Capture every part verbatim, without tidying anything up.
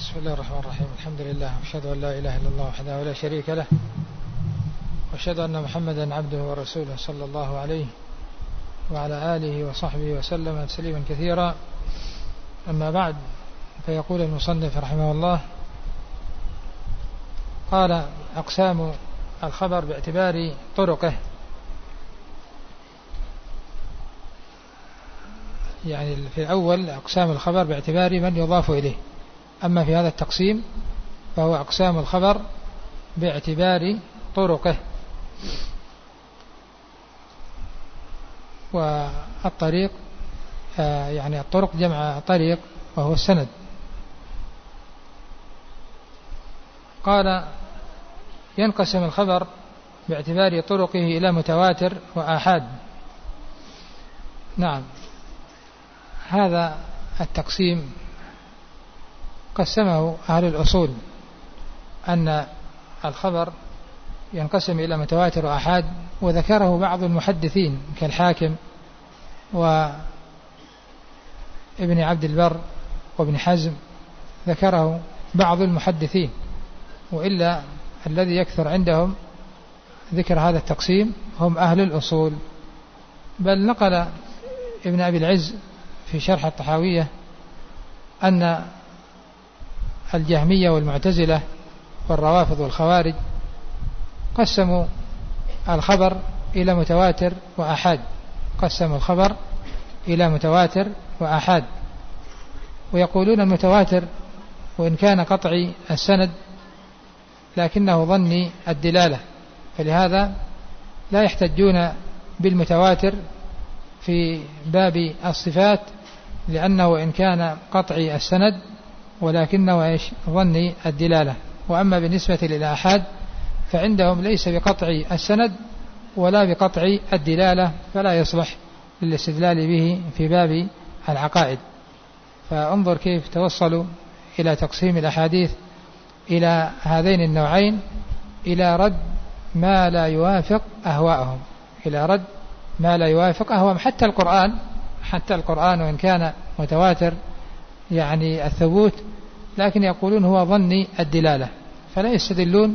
بسم الله الرحمن الرحيم. الحمد لله وأشهد أن لا إله إلا الله وحده لا شريك له، وأشهد أن محمدا عبده ورسوله صلى الله عليه وعلى آله وصحبه وسلم تسليما كثيرا. أما بعد، فيقول المصنف رحمه الله: قال: أقسام الخبر باعتبار طرقه. يعني في الأول أقسام الخبر باعتبار من يضاف إليه، أما في هذا التقسيم فهو أقسام الخبر باعتبار طرقه. والطريق يعني الطرق جمع طريق وهو السند. قال: ينقسم الخبر باعتبار طرقه إلى متواتر وآحاد. نعم، هذا التقسيم قسمه أهل الأصول، أن الخبر ينقسم إلى متواتر وآحاد، وذكره بعض المحدثين كالحاكم وابن عبد البر وابن حزم، ذكره بعض المحدثين، وإلا الذي يكثر عندهم ذكر هذا التقسيم هم أهل الأصول. بل نقل ابن أبي العز في شرح الطحاوية أن الجهمية والمعتزلة والروافض والخوارج قسموا الخبر إلى متواتر وآحاد، قسموا الخبر إلى متواتر وآحاد، ويقولون المتواتر وإن كان قطعي السند لكنه ظني الدلالة، فلهذا لا يحتجون بالمتواتر في باب الصفات، لأنه وإن كان قطعي السند ولكنه إيش ظني الدلالة. وأما بالنسبة للآحاد فعندهم ليس بقطعي السند ولا بقطعي الدلالة، فلا يصلح للاستدلال به في باب العقائد. فانظر كيف توصلوا إلى تقسيم الأحاديث إلى هذين النوعين، إلى رد ما لا يوافق أهواءهم، إلى رد ما لا يوافق أهواءهم. حتى القرآن حتى القرآن وإن كان متواتر يعني الثبوت، لكن يقولون هو ظني الدلالة، فلا يستدلون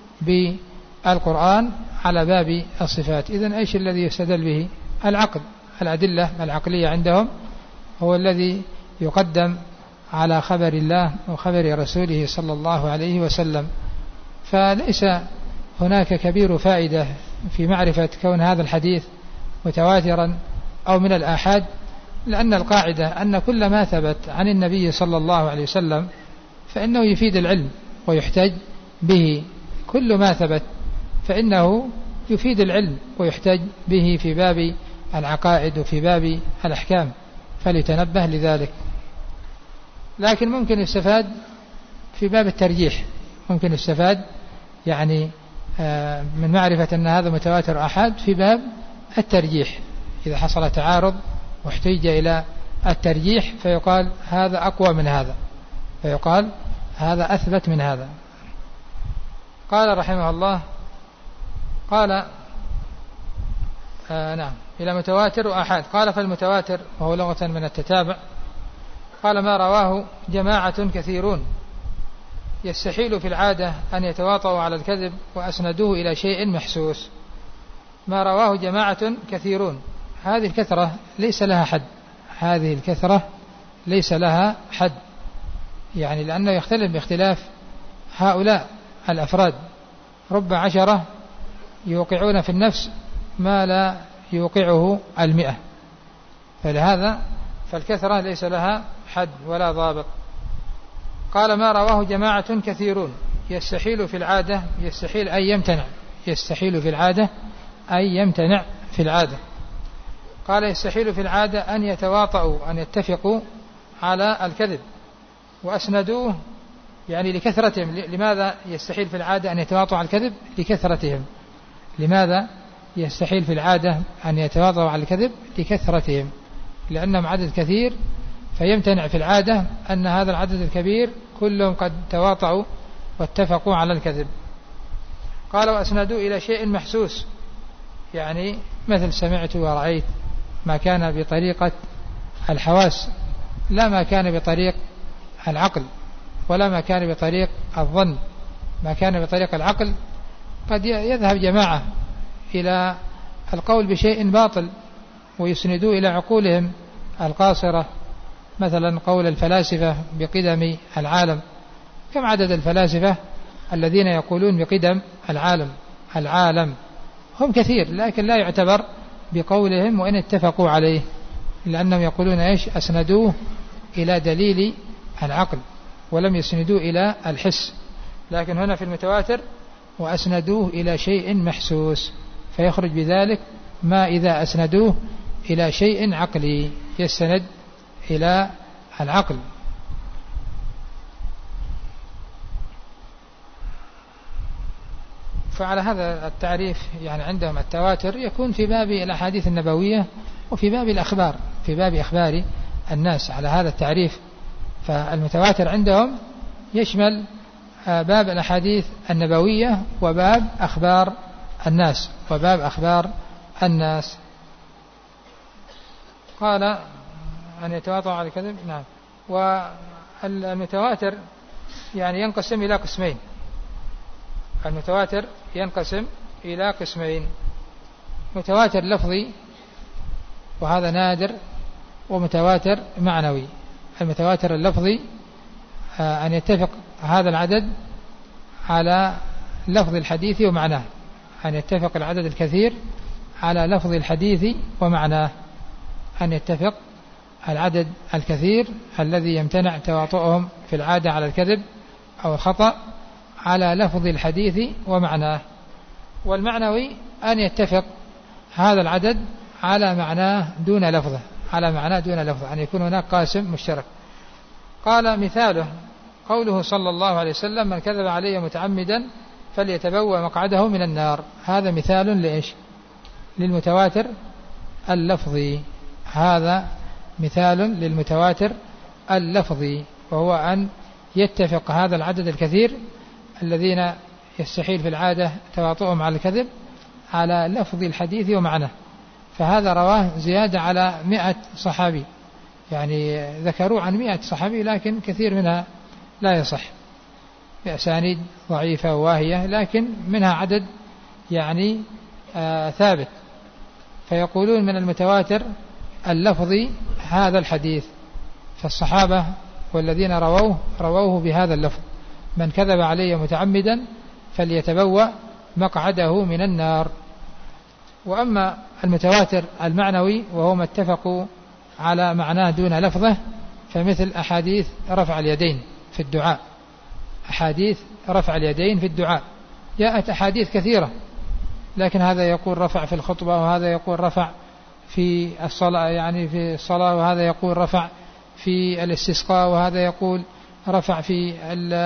بالقرآن على باب الصفات. إذن أيش الذي يستدل به؟ العقل، الأدلة العقلية عندهم هو الذي يقدم على خبر الله وخبر رسوله صلى الله عليه وسلم. فليس هناك كبير فائدة في معرفة كون هذا الحديث متواترا أو من الآحاد، لأن القاعدة أن كل ما ثبت عن النبي صلى الله عليه وسلم فإنه يفيد العلم ويحتج به. كل ما ثبت فإنه يفيد العلم ويحتج به في باب العقائد وفي باب الأحكام، فليتنبه لذلك. لكن ممكن يستفاد في باب الترجيح، ممكن يستفاد يعني من معرفة أن هذا متواتر أحد في باب الترجيح، إذا حصل تعارض واحتاج إلى الترجيح فيقال هذا أقوى من هذا، فيقال هذا أثبت من هذا. قال رحمه الله: قال آه نعم إلى متواتر وآحاد. قال: فالمتواتر وهو لغة من التتابع. قال: ما رواه جماعة كثيرون يستحيل في العادة أن يتواطؤوا على الكذب وأسندوه إلى شيء محسوس. ما رواه جماعة كثيرون، هذه الكثرة ليس لها حد، هذه الكثرة ليس لها حد، يعني لأنه يختلف باختلاف هؤلاء الأفراد. رب عشرة يوقعون في النفس ما لا يوقعه المئة، فلهذا فالكثرة ليس لها حد ولا ضابط. قال: ما رواه جماعة كثيرون يستحيل في العادة، يستحيل أن يمتنع، يستحيل في العادة أن يمتنع في العادة. قال: يستحيل في العادة أن يتواطؤوا أن يتفقوا على الكذب وأسندوه، يعني لكثرتهم. لماذا يستحيل في العادة أن يتواطؤوا على الكذب؟ لكثرتهم. لماذا يستحيل في العادة أن يتواطؤوا على الكذب؟ لكثرتهم، لأنهم عدد كثير، فيمتنع في العادة أن هذا العدد الكبير كلهم قد تواطؤوا واتفقوا على الكذب. قال: وأسندوا إلى شيء محسوس، يعني مثل سمعت ورأيت، ما كان بطريقة الحواس لا ما كان بطريق العقل. ولا ما كان بطريق الظن. ما كان بطريق العقل قد يذهب جماعة إلى القول بشيء باطل ويسندوه إلى عقولهم القاصرة، مثلا قول الفلاسفة بقدم العالم. كم عدد الفلاسفة الذين يقولون بقدم العالم العالم هم كثير، لكن لا يعتبر بقولهم وإن اتفقوا عليه، لأنهم يقولون إيش؟ أسندوه إلى دليل العقل ولم يسندوه إلى الحس. لكن هنا في المتواتر وأسندوه إلى شيء محسوس، فيخرج بذلك ما إذا أسندوه إلى شيء عقلي يستند إلى العقل. فعلى هذا التعريف يعني عندهم التواتر يكون في باب الأحاديث النبوية وفي باب الأخبار، في باب أخبار الناس على هذا التعريف. فالمتواتر عندهم يشمل باب الأحاديث النبوية وباب أخبار الناس وباب أخبار الناس. قال أن يتواطؤ على الكذب. نعم. والمتواتر يعني ينقسم إلى قسمين. المتواتر ينقسم إلى قسمين: متواتر لفظي وهذا نادر، ومتواتر معنوي. المتواتر اللفظي أن يتفق هذا العدد على لفظ الحديث ومعناه، أن يتفق العدد الكثير على لفظ الحديث ومعناه، أن يتفق العدد الكثير الذي يمتنع تواطؤهم في العادة على الكذب أو الخطأ على لفظ الحديث ومعناه. والمعنوي أن يتفق هذا العدد على معناه دون لفظه، على معناه دون لفظه، أن يكون هناك قاسم مشترك. قال مثاله قوله صلى الله عليه وسلم: من كذب علي متعمدا فليتبوأ مقعده من النار. هذا مثال لإيش؟ للمتواتر اللفظي. هذا مثال للمتواتر اللفظي، وهو أن يتفق هذا العدد الكثير الذين يستحيل في العادة تواطؤهم على الكذب على لفظ الحديث ومعناه. فهذا رواه زيادة على مئة صحابي، يعني ذكروا عن مئة صحابي لكن كثير منها لا يصح بأسانيد ضعيفة وواهية، لكن منها عدد يعني آه ثابت. فيقولون من المتواتر اللفظي هذا الحديث، فالصحابة والذين رووه رووه بهذا اللفظ: من كذب علي متعمدا فليتبوأ مقعده من النار. وأما المتواتر المعنوي وهو ما اتفقوا على معناه دون لفظه، فمثل أحاديث رفع اليدين في الدعاء. أحاديث رفع اليدين في الدعاء جاءت أحاديث كثيرة، لكن هذا يقول رفع في الخطبة، وهذا يقول رفع في الصلاة يعني في الصلاة، وهذا يقول رفع في الاستسقاء، وهذا يقول رفع في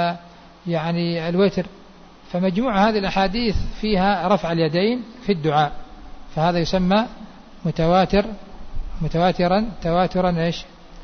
يعني الوتر. فمجموع هذه الأحاديث فيها رفع اليدين في الدعاء، فهذا يسمى متواتر متواترا تواترا إيش؟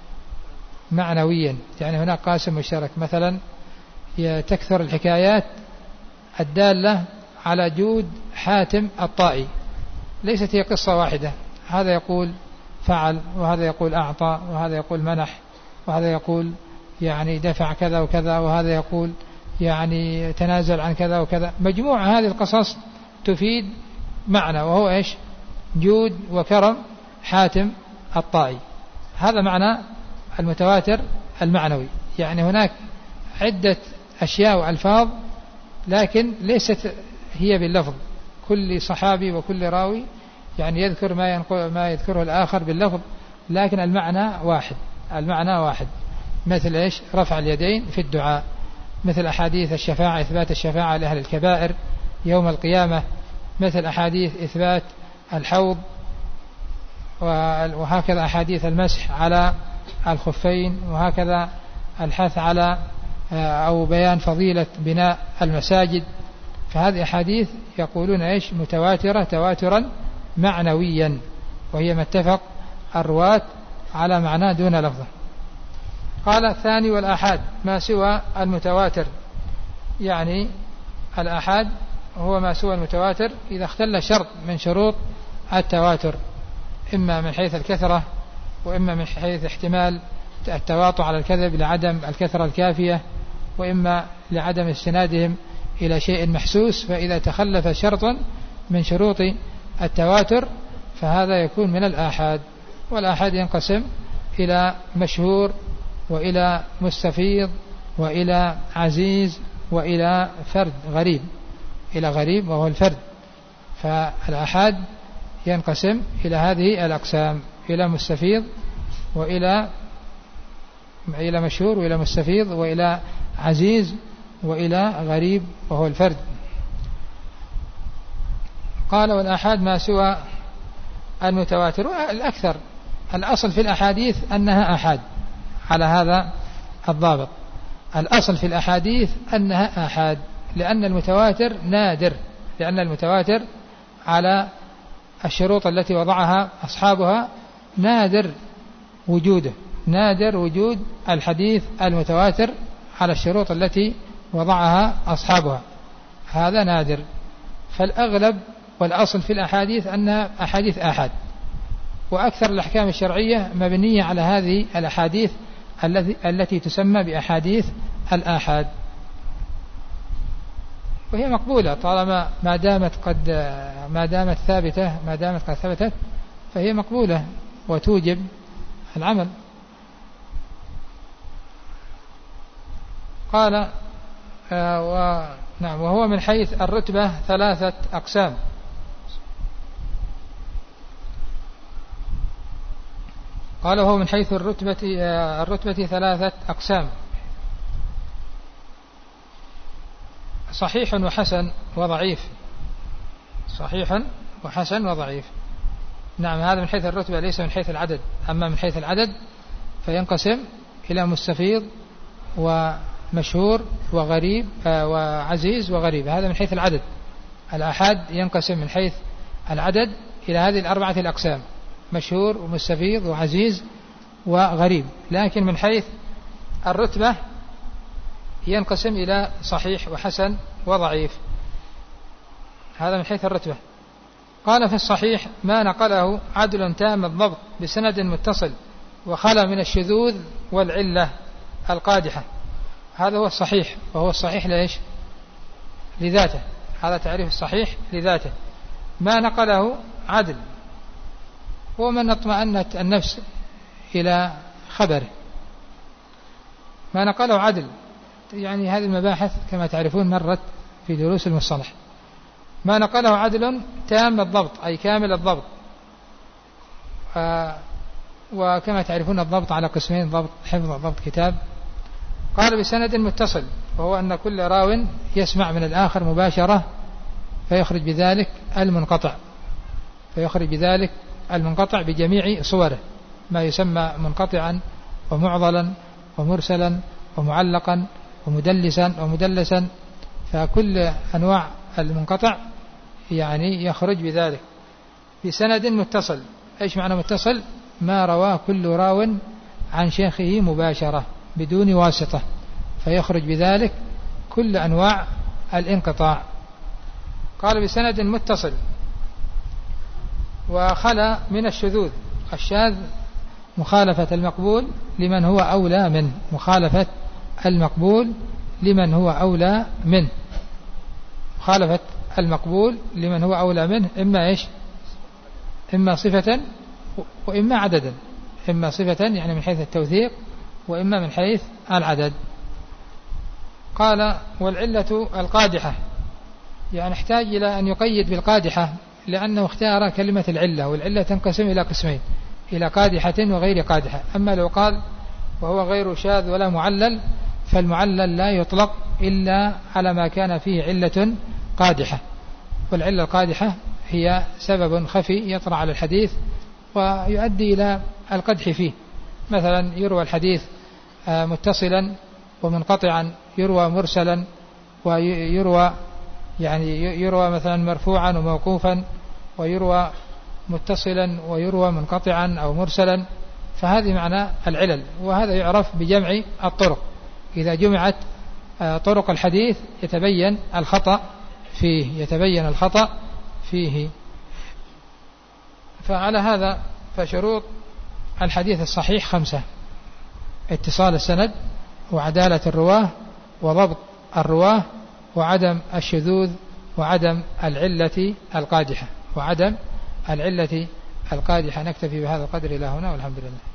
معنويا. يعني هناك قاسم مشترك. مثلا تكثر الحكايات الدالة على جود حاتم الطائي، ليست هي قصة واحدة، هذا يقول فعل، وهذا يقول أعطى، وهذا يقول منح، وهذا يقول يعني دفع كذا وكذا، وهذا يقول يعني تنازل عن كذا وكذا. مجموع هذه القصص تفيد معنى، وهو إيش؟ جود وكرم حاتم الطائي. هذا معنى المتواتر المعنوي. يعني هناك عدة أشياء وألفاظ لكن ليست هي باللفظ، كل صحابي وكل راوي يعني يذكر ما ينقل ما يذكره الآخر باللفظ، لكن المعنى واحد، المعنى واحد. مثل إيش؟ رفع اليدين في الدعاء، مثل أحاديث الشفاعة، إثبات الشفاعة لأهل الكبائر يوم القيامة، مثل أحاديث إثبات الحوض، وهكذا أحاديث المسح على الخفين، وهكذا الحث على أو بيان فضيلة بناء المساجد. فهذه أحاديث يقولون إيش؟ متواترة تواترا معنويا، وهي ما اتفق الرواة على معناه دون لفظه. قال الثاني: والآحاد ما سوى المتواتر. يعني الآحاد هو ما سوى المتواتر إذا اختل شرط من شروط التواتر، إما من حيث الكثرة، وإما من حيث احتمال التواطؤ على الكذب لعدم الكثرة الكافية، وإما لعدم استنادهم إلى شيء محسوس، فإذا تخلف شرط من شروط التواتر فهذا يكون من الآحاد. والآحاد ينقسم إلى مشهور وإلى مستفيض وإلى عزيز وإلى فرد غريب، إلى غريب وهو الفرد. فالآحاد ينقسم إلى هذه الأقسام، إلى مستفيض وإلى إلى مشهور وإلى مستفيض وإلى عزيز وإلى غريب وهو الفرد. قال والآحاد ما سوى المتواتر. الأكثر الأصل في الأحاديث أنها آحاد على هذا الضابط، الأصل في الأحاديث أنها آحاد، لأن المتواتر نادر، لأن المتواتر على الشروط التي وضعها أصحابها نادر وجوده، نادر وجود الحديث المتواتر على الشروط التي وضعها أصحابها، هذا نادر. فالأغلب والأصل في الأحاديث أنها أحاديث آحاد، وأكثر الأحكام الشرعية مبنية على هذه الأحاديث التي تسمى بأحاديث الآحاد، وهي مقبولة طالما ما دامت قد ما دامت ثابتة ما دامت قد ثبتت فهي مقبولة وتوجب العمل. قال آه و نعم وهو من حيث الرتبة ثلاثة أقسام. قال وهو من حيث الرتبة آه الرتبة ثلاثة أقسام: صحيح وحسن وضعيف. صحيح وحسن وضعيف. نعم هذا من حيث الرتبة ليس من حيث العدد. أما من حيث العدد فينقسم إلى مستفيض ومشهور وغريب آه وعزيز وغريب، هذا من حيث العدد. الآحاد ينقسم من حيث العدد إلى هذه الأربعة الأقسام: مشهور ومستفيض وعزيز وغريب. لكن من حيث الرتبة ينقسم إلى صحيح وحسن وضعيف، هذا من حيث الرتبة. قال في الصحيح ما نقله عدل تام الضبط بسند متصل وخلا من الشذوذ والعلة القادحة، هذا هو الصحيح. وهو الصحيح ليش؟ لذاته، هذا تعريف الصحيح لذاته. ما نقله عدل هو من اطمأنت النفس إلى خبره، ما نقله عدل. يعني هذه المباحث كما تعرفون مرت في دروس المصطلح. ما نقله عدل تام الضبط أي كامل الضبط، آه وكما تعرفون الضبط على قسمين: ضبط حفظ وضبط كتاب. قال بسند متصل، وهو أن كل راو يسمع من الآخر مباشرة فيخرج بذلك المنقطع فيخرج بذلك المنقطع بجميع صوره، ما يسمى منقطعا ومعضلا ومرسلا ومعلقا ومدلسا ومدلسا، فكل أنواع المنقطع يعني يخرج بذلك بسند متصل. إيش معنى متصل؟ ما رواه كل راو عن شيخه مباشرة بدون واسطة، فيخرج بذلك كل أنواع الانقطاع. قال بسند متصل وخلا من الشذوذ. الشاذ مخالفة المقبول لمن هو أولى منه، مخالفة المقبول لمن هو أولى منه، مخالفة المقبول لمن هو أولى منه، إما إيش؟ إما صفة وإما عددا، إما صفة يعني من حيث التوثيق وإما من حيث العدد. قال والعلة القادحة، يعني احتاج إلى أن يقيد بالقادحة لأنه اختار كلمة العلة، والعلة تنقسم إلى قسمين: إلى قادحة وغير قادحة. أما لو قال وهو غير شاذ ولا معلل فالمعلل لا يطلق إلا على ما كان فيه علة قادحة، والعلة القادحة هي سبب خفي يطرأ على الحديث ويؤدي إلى القدح فيه. مثلا يروى الحديث متصلا ومنقطعا، يروى مرسلا ويروى يعني يروى مثلا مرفوعا وموقوفا، ويروى متصلا ويروى منقطعا أو مرسلا، فهذه معنى العلل. وهذا يعرف بجمع الطرق، إذا جمعت طرق الحديث يتبين الخطأ فيه يتبين الخطأ فيه فعلى هذا فشروط الحديث الصحيح خمسة: اتصال السند وعدالة الرواه وضبط الرواه وعدم الشذوذ وعدم العلة القادحة وعدم العلة القادحة. نكتفي بهذا القدر إلى هنا والحمد لله.